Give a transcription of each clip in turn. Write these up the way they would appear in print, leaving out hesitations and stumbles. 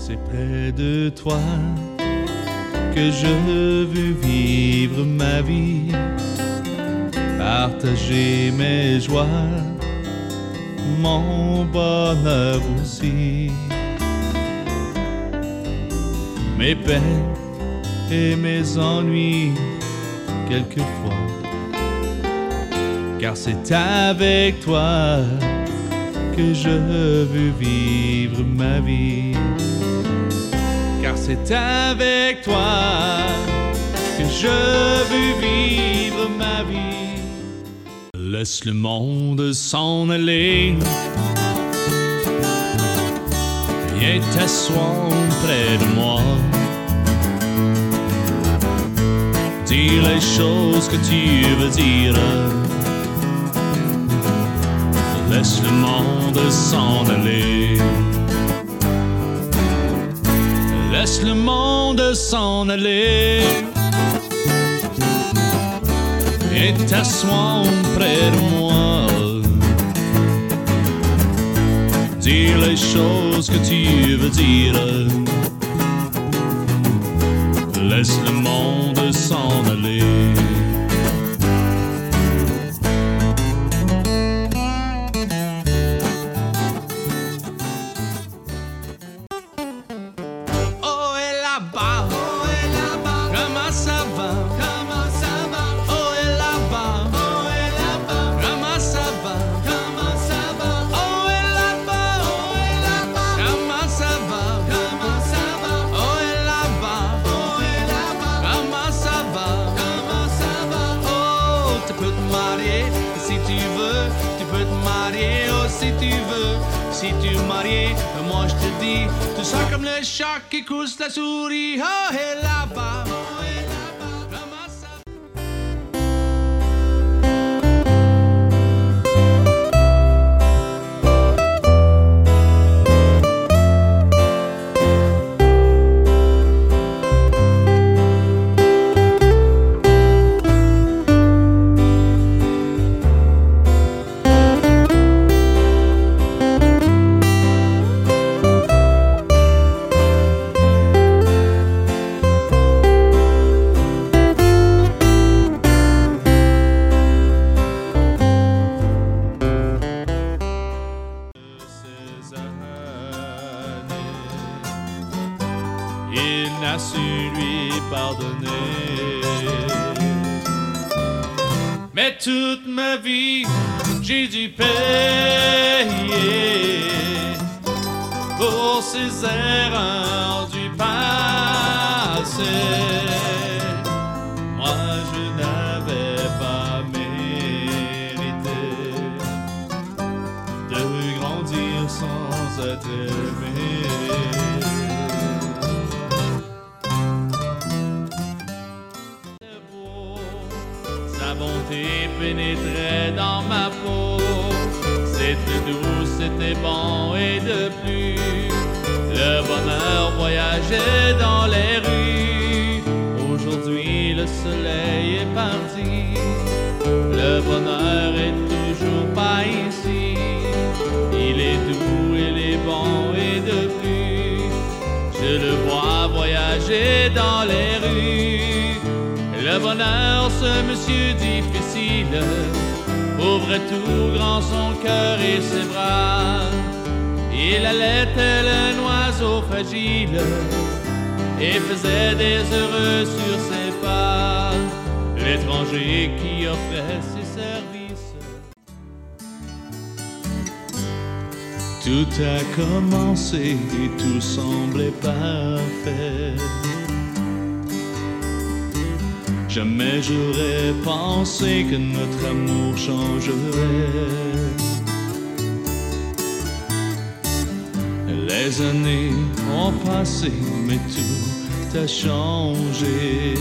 C'est près de toi que je veux vivre ma vie, partager mes joies, mon bonheur aussi, mes peines et mes ennuis quelquefois, car c'est avec toi que je veux vivre ma vie, car c'est avec toi que je veux vivre ma vie. Laisse le monde s'en aller, viens t'asseoir près de moi, dis les choses que tu veux dire. Laisse le monde s'en aller, laisse le monde s'en aller, et t'asseoir près de moi, dis les choses que tu veux dire. Laisse le monde s'en aller. Si tu es marié, moi je te dis, tu sens comme le chat qui couche la souris. Oh, et là-bas, comment ça va? Il n'a su lui pardonner. Mais toute ma vie, j'ai dû payer pour ces erreurs du passé. Moi, je n'avais pas mérité de grandir sans être aimé. Sa bonté pénétrait dans ma peau, c'était doux, c'était bon et de plus. Le bonheur voyageait dans les rues. Aujourd'hui le soleil est parti, le bonheur est toujours pas ici. Il est doux, il est bon et de plus. Je le vois voyager dans les rues. Le bonheur, ce monsieur difficile, ouvrait tout grand son cœur et ses bras. Il allait tel un oiseau fragile et faisait des heureux sur ses pas. L'étranger qui offrait ses services. Tout a commencé et tout semblait parfait. Jamais j'aurais pensé que notre amour changerait. Les années ont passé, mais tout a changé.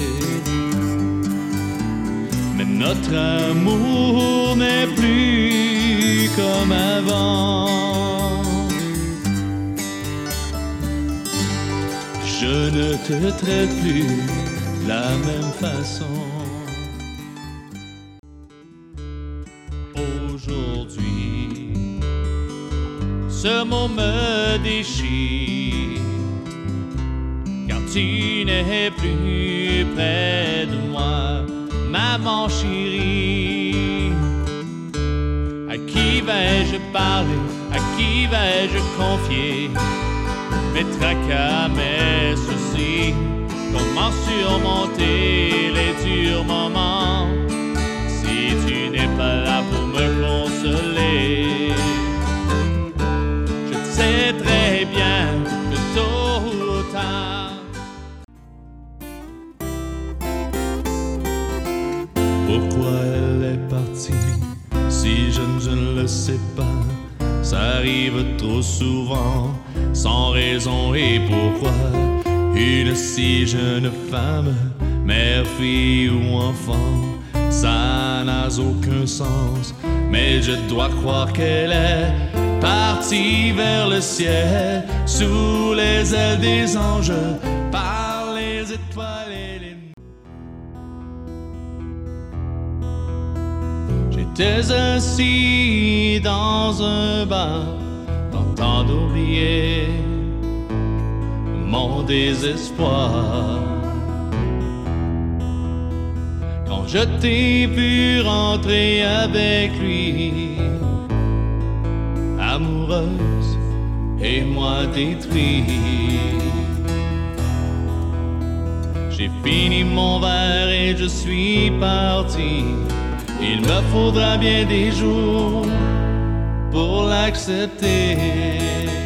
Mais notre amour n'est plus comme avant. Je ne te traite plus de la même façon. Aujourd'hui, ce mot me déchire. tu n'es plus près de moi, maman chérie. À qui vais-je parler? À qui vais-je confier mes tracas, mes soucis? Comment surmonter les durs moments si tu n'es pas là pour me consoler? Je sais très bien que tôt ou tard, pourquoi elle est partie si jeune, je ne le sais pas. Ça arrive trop souvent, sans raison et pourquoi. Une si jeune femme, mère, fille ou enfant, ça n'a aucun sens. Mais je dois croire qu'elle est partie vers le ciel, sous les ailes des anges, par les étoiles et les... J'étais assis dans un bar, tentant d'oublier mon désespoir. Quand je t'ai vu rentrer avec lui, amoureuse et moi détruit. J'ai fini mon verre et je suis parti. Il me faudra bien des jours pour l'accepter.